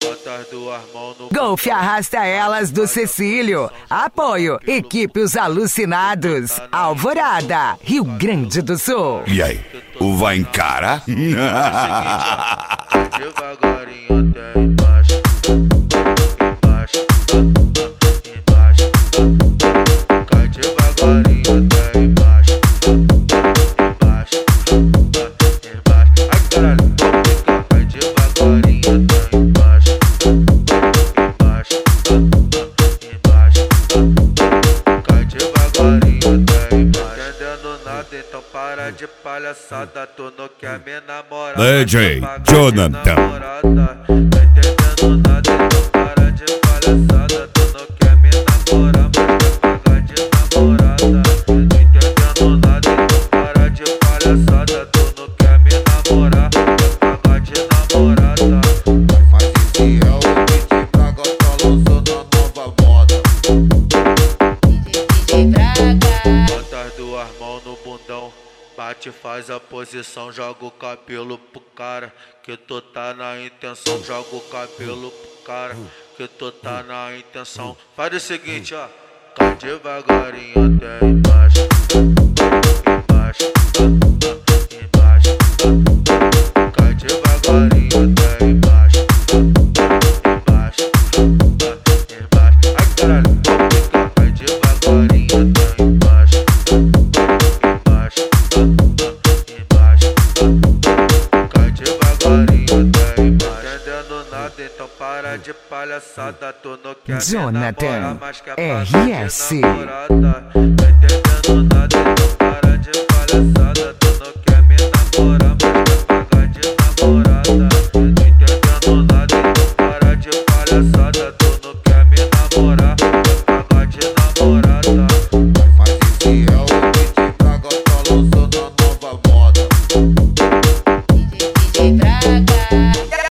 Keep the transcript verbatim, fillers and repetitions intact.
Bota as duas mãos no Golfe arrasta elas do Cecílio. Apoio, equipe Os Alucinados. Alvorada, Rio Grande do Sul. E aí, o vai encara? Devagarinho até embaixo, embaixo, embaixo. Cai devagarinho até embaixo, embaixo, embaixo. Ai caralho, vou ficar. Cai devagarinho até embaixo, embaixo, embaixo. Cai devagarinho até embaixo. Entendendo nada, então para de palhaçada. Tu não quer me namorar, D J Jonathan. Tá entendendo nada, então para de palhaçada. Tu não quer me namorar, mas quer pagar de namorada. Tô entendendo nada, então para de palhaçada. Tu não quer me namorar, quer pagar de namorada. Mas esse é o D J Braga, tá lançando a nova moda. D J Braga. Bota as duas mãos no bundão, bate, faz a posição, joga o cabelo pro cara, que tu tá na intenção. Joga o cabelo pro cara, que tu tá na intenção. Faz o seguinte, ó, cai devagarinho até embaixo, embaixo, embaixo. Cai devagarinho até embaixo, embaixo, embaixo. Ai caralho, vou ficar. Cai devagarinho até embaixo, embaixo, embaixo. Cai devagarinho até embaixo. Entendendo nada, então para de palhaçada. Tu não quer me Jonathan, namorar, mas quer R pagar S. de namorada. Entendendo nada, então para de palhaçada. Tu não quer me namorar, mas quer pagar de namorada. Entendendo nada, então para de palhaçada. Tu não quer me namorar, quer pagar de namorada. Mas esse é o D J Braga, tá lançando a nova moda.